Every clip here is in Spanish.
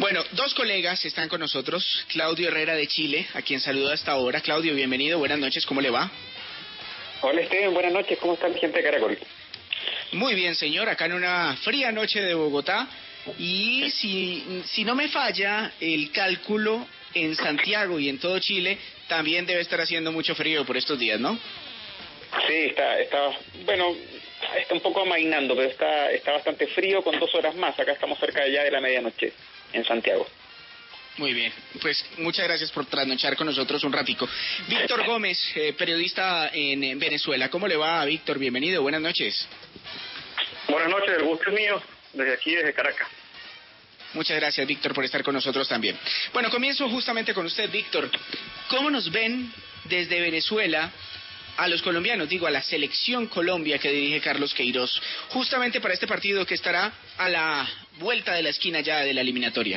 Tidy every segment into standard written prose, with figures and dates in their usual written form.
Bueno, dos colegas están con nosotros, Claudio Herrera de Chile, a quien saludo hasta ahora. Claudio, bienvenido, buenas noches, ¿cómo le va? Hola Esteban, buenas noches, ¿cómo está mi gente de Caracol? Muy bien, señor, acá en una fría noche de Bogotá, y si no me falla el cálculo, en Santiago y en todo Chile también debe estar haciendo mucho frío por estos días, ¿no? Sí, está un poco amainando, pero está bastante frío con 2 horas más. Acá estamos cerca ya de la medianoche en Santiago. Muy bien, pues muchas gracias por trasnochar con nosotros un ratico. Víctor Gómez, periodista en Venezuela. ¿Cómo le va, Víctor? Bienvenido, buenas noches. Buenas noches, el gusto es mío, desde aquí, desde Caracas. Muchas gracias, Víctor, por estar con nosotros también. Bueno, comienzo justamente con usted, Víctor. ¿Cómo nos ven desde Venezuela a los colombianos, a la selección Colombia que dirige Carlos Queiroz, justamente para este partido que estará a la vuelta de la esquina ya de la eliminatoria?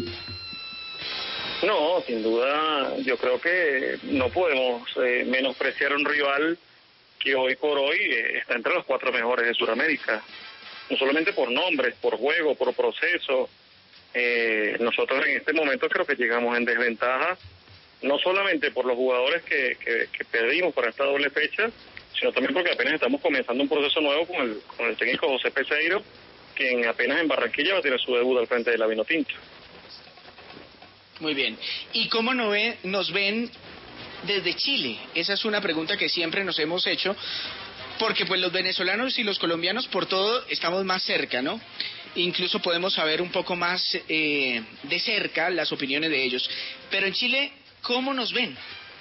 No, sin duda, yo creo que no podemos menospreciar a un rival que hoy por hoy está entre los 4 mejores de Sudamérica, no solamente por nombres, por juego, por proceso. Nosotros en este momento creo que llegamos en desventaja, no solamente por los jugadores que perdimos para esta doble fecha, sino también porque apenas estamos comenzando un proceso nuevo con el técnico José Peseiro, quien apenas en Barranquilla va a tener su debut al frente de la Vinotinto. Muy bien. ¿Y cómo nos ven desde Chile? Esa es una pregunta que siempre nos hemos hecho, porque pues los venezolanos y los colombianos por todo estamos más cerca, ¿no? Incluso podemos saber un poco más de cerca las opiniones de ellos. Pero en Chile, ¿cómo nos ven?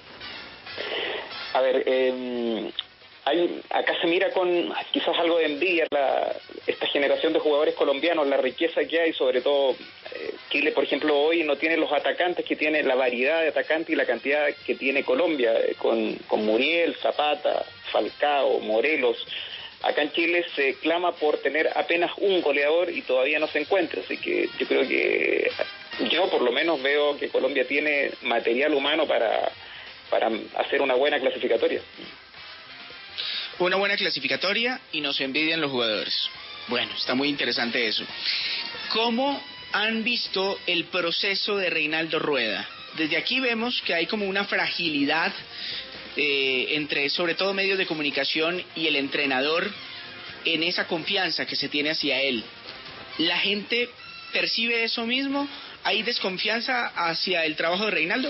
A ver, acá se mira con quizás algo de envidia esta generación de jugadores colombianos, la riqueza que hay, sobre todo Chile, por ejemplo, hoy no tiene los atacantes que tiene, la variedad de atacantes y la cantidad que tiene Colombia, con Muriel, Zapata, Falcao, Morelos. Acá en Chile se clama por tener apenas un goleador y todavía no se encuentra, así que yo creo que yo por lo menos veo que Colombia tiene material humano para hacer una buena clasificatoria. Una buena clasificatoria y nos envidian los jugadores. Bueno, está muy interesante eso. ¿Cómo han visto el proceso de Reinaldo Rueda? Desde aquí vemos que hay como una fragilidad entre sobre todo medios de comunicación y el entrenador en esa confianza que se tiene hacia él. ¿La gente percibe eso mismo? ¿Hay desconfianza hacia el trabajo de Reinaldo?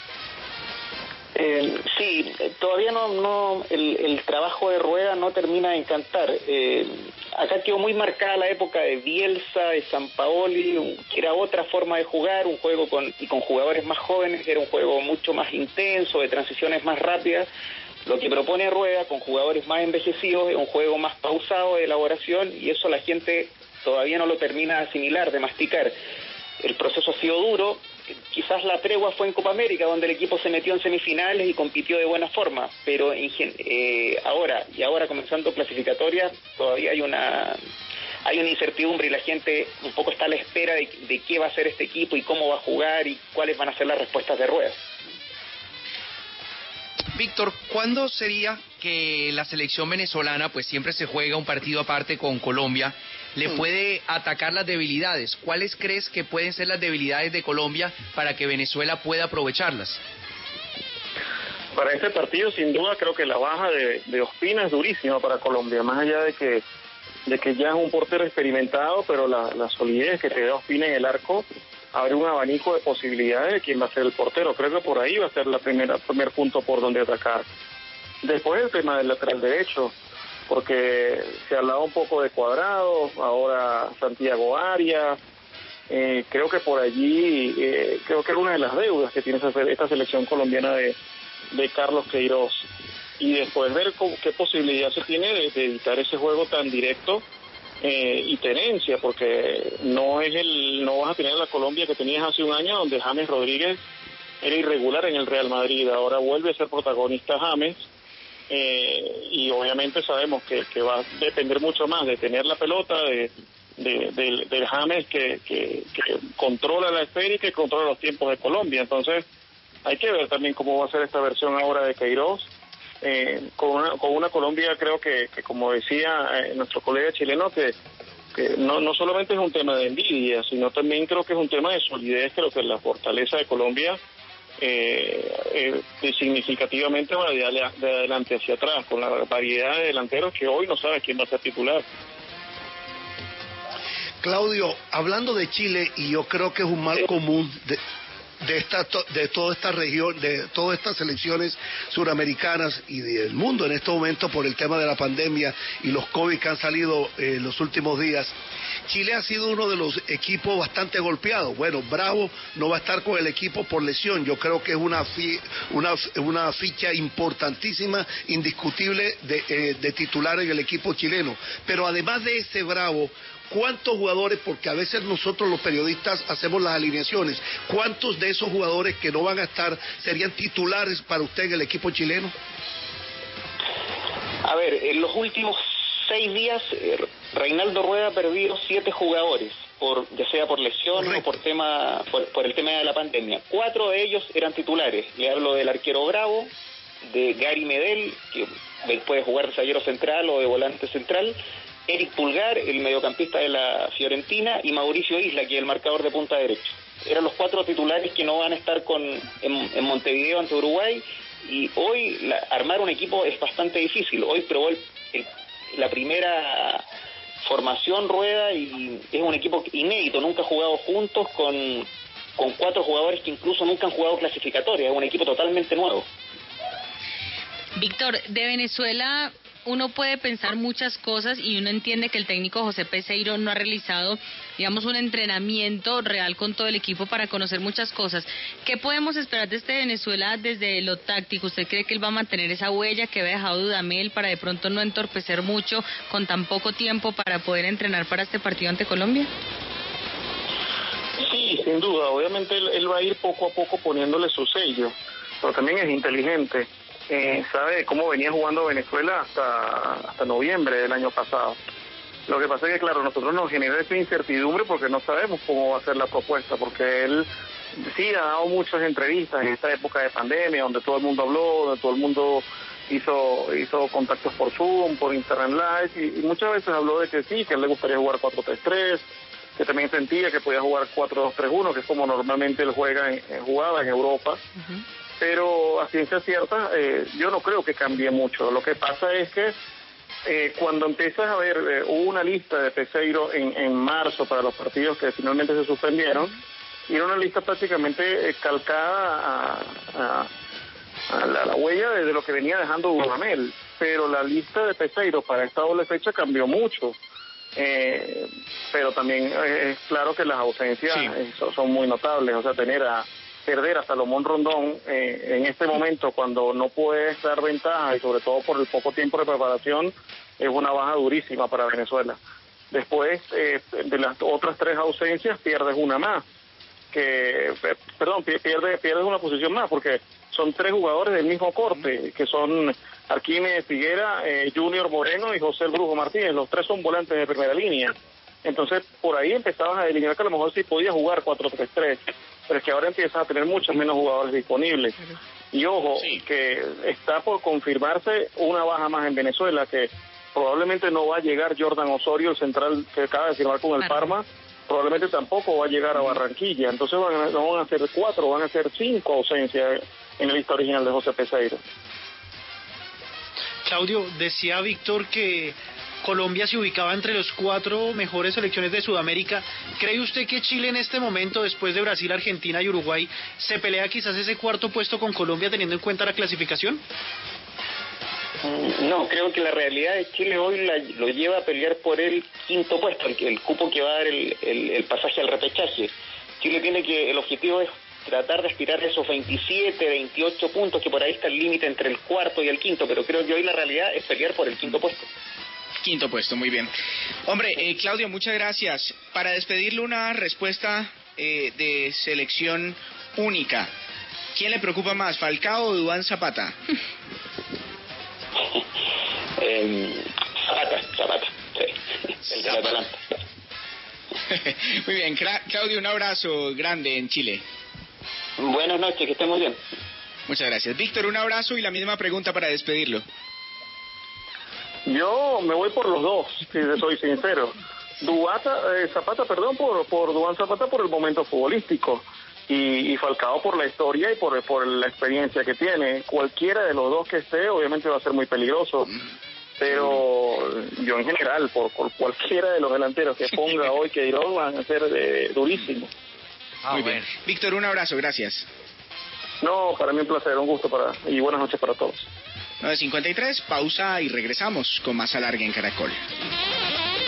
Sí, todavía no el trabajo de Rueda no termina de encantar. Acá quedó muy marcada la época de Bielsa, de Sampaoli, que era otra forma de jugar, un juego con jugadores más jóvenes, era un juego mucho más intenso, de transiciones más rápidas. Lo que propone Rueda con jugadores más envejecidos es un juego más pausado de elaboración, y eso la gente todavía no lo termina de asimilar, de masticar. El proceso ha sido duro. Quizás la tregua fue en Copa América, donde el equipo se metió en semifinales y compitió de buena forma, pero ahora comenzando clasificatoria, todavía hay una incertidumbre y la gente un poco está a la espera de qué va a hacer este equipo y cómo va a jugar y cuáles van a ser las respuestas de Rueda. Víctor, ¿cuándo sería que la selección venezolana, pues siempre se juega un partido aparte con Colombia, le puede atacar las debilidades? ¿Cuáles crees que pueden ser las debilidades de Colombia para que Venezuela pueda aprovecharlas? Para este partido, sin duda, creo que la baja de Ospina es durísima para Colombia, más allá de que ya es un portero experimentado, pero la solidez que te da Ospina en el arco abre un abanico de posibilidades de quién va a ser el portero. Creo que por ahí va a ser el primer punto por donde atacar. Después el tema del lateral derecho, porque se hablaba un poco de Cuadrado, ahora Santiago Arias. Creo que por allí, creo que era una de las deudas que tiene esta selección colombiana de Carlos Queiroz. Y después ver qué posibilidad se tiene de evitar ese juego tan directo y tenencia, porque no vas a tener la Colombia que tenías hace un año, donde James Rodríguez era irregular en el Real Madrid. Ahora vuelve a ser protagonista James, y obviamente sabemos que va a depender mucho más de tener la pelota, del James que controla la esfera y que controla los tiempos de Colombia. Entonces hay que ver también cómo va a ser esta versión ahora de Queiroz, con una Colombia, creo que como decía nuestro colega chileno, que que no solamente es un tema de envidia, sino también creo que es un tema de solidez. Creo que la fortaleza de Colombia significativamente va de adelante hacia atrás, con la variedad de delanteros que hoy no sabe quién va a ser titular. Claudio, hablando de Chile, y yo creo que es un mal común de toda esta región, de todas estas selecciones suramericanas y del mundo en este momento por el tema de la pandemia y los COVID que han salido en los últimos días. Chile ha sido uno de los equipos bastante golpeados. Bueno, Bravo no va a estar con el equipo por lesión. Yo creo que es una ficha importantísima, indiscutible de titular en el equipo chileno. Pero además de ese Bravo, ¿cuántos jugadores, porque a veces nosotros los periodistas hacemos las alineaciones, cuántos de esos jugadores que no van a estar serían titulares para usted en el equipo chileno? A ver, en los últimos 6 días, Reinaldo Rueda ha perdido 7 jugadores, ya sea por lesión o por el tema de la pandemia. 4 de ellos eran titulares. Le hablo del arquero Bravo, de Gary Medel, que puede jugar de zaguero central o de volante central, Eric Pulgar, el mediocampista de la Fiorentina, y Mauricio Isla, que es el marcador de punta derecho. Eran los 4 titulares que no van a estar en Montevideo ante Uruguay, y hoy armar un equipo es bastante difícil. Hoy probó la primera formación Rueda y es un equipo inédito, nunca ha jugado juntos con 4 jugadores que incluso nunca han jugado clasificatoria, es un equipo totalmente nuevo. Víctor, de Venezuela uno puede pensar muchas cosas y uno entiende que el técnico José Peseiro no ha realizado, digamos, un entrenamiento real con todo el equipo para conocer muchas cosas. ¿Qué podemos esperar de este Venezuela desde lo táctico? ¿Usted cree que él va a mantener esa huella que había dejado Dudamel para de pronto no entorpecer mucho con tan poco tiempo para poder entrenar para este partido ante Colombia? Sí, sin duda. Obviamente él va a ir poco a poco poniéndole su sello, pero también es inteligente. Sabe cómo venía jugando Venezuela hasta noviembre del año pasado. Lo que pasa es que, claro, nosotros nos genera esa incertidumbre porque no sabemos cómo va a ser la propuesta, porque él sí ha dado muchas entrevistas en esta época de pandemia, donde todo el mundo habló, donde todo el mundo hizo contactos por Zoom, por Internet Live, y muchas veces habló de que sí, que a él le gustaría jugar 4-3-3, que también sentía que podía jugar 4-2-3-1, que es como normalmente él jugaba en Europa. Uh-huh. Pero a ciencia cierta, yo no creo que cambie mucho. Lo que pasa es que cuando empiezas a ver, hubo una lista de Peseiro en marzo para los partidos que finalmente se suspendieron, y era una lista prácticamente calcada a la huella de lo que venía dejando Dudamel. Pero la lista de Peseiro para esta doble fecha cambió mucho. Pero también es claro que las ausencias son muy notables. O sea, perder a Salomón Rondón en este momento, cuando no puede dar ventaja y sobre todo por el poco tiempo de preparación, es una baja durísima para Venezuela. Después de las otras 3 ausencias pierdes una más, pierdes una posición más, porque son 3 jugadores del mismo corte, que son Arquímedes Figuera, Junior Moreno y José el Brujo Martínez. Los 3 son volantes de primera línea. Entonces por ahí empezabas a delinear que a lo mejor sí podía jugar 4-3-3, pero es que ahora empiezas a tener muchos menos jugadores disponibles. Y ojo, que está por confirmarse una baja más en Venezuela, que probablemente no va a llegar Jordan Osorio, el central que acaba de firmar con el Parma, probablemente tampoco va a llegar a Barranquilla. Entonces no van a ser 4, van a ser 5 ausencias en la lista original de José Peseiro. Claudio, decía Víctor que Colombia se ubicaba entre los 4 mejores selecciones de Sudamérica. ¿Cree usted que Chile en este momento, después de Brasil, Argentina y Uruguay, se pelea quizás ese 4º puesto con Colombia teniendo en cuenta la clasificación? No, creo que la realidad de Chile hoy lo lleva a pelear por el 5º puesto, el cupo que va a dar el pasaje al repechaje. Chile el objetivo es tratar de aspirar a esos 27, 28 puntos, que por ahí está el límite entre el 4º y el 5º, pero creo que hoy la realidad es pelear por el 5º puesto. 5º puesto, muy bien. Hombre, Claudio, muchas gracias. Para despedirle, una respuesta de selección única. ¿Quién le preocupa más, Falcao o Duván Zapata? Zapata, sí, el de la Atalanta. Muy bien, Claudio, un abrazo grande en Chile. Buenas noches, que estén muy bien. Muchas gracias. Víctor, un abrazo y la misma pregunta para despedirlo. Yo me voy por los dos, si soy sincero. Zapata, perdón, por Duván Zapata por el momento futbolístico y Falcao por la historia y por la experiencia que tiene. Cualquiera de los dos que esté, obviamente va a ser muy peligroso. Pero yo en general, por cualquiera de los delanteros que ponga hoy Queiroz, van a ser durísimos. Muy bien. Víctor, un abrazo, gracias. No, para mí un placer, un gusto y buenas noches para todos. 9:53, pausa y regresamos con más Alargue en Caracol.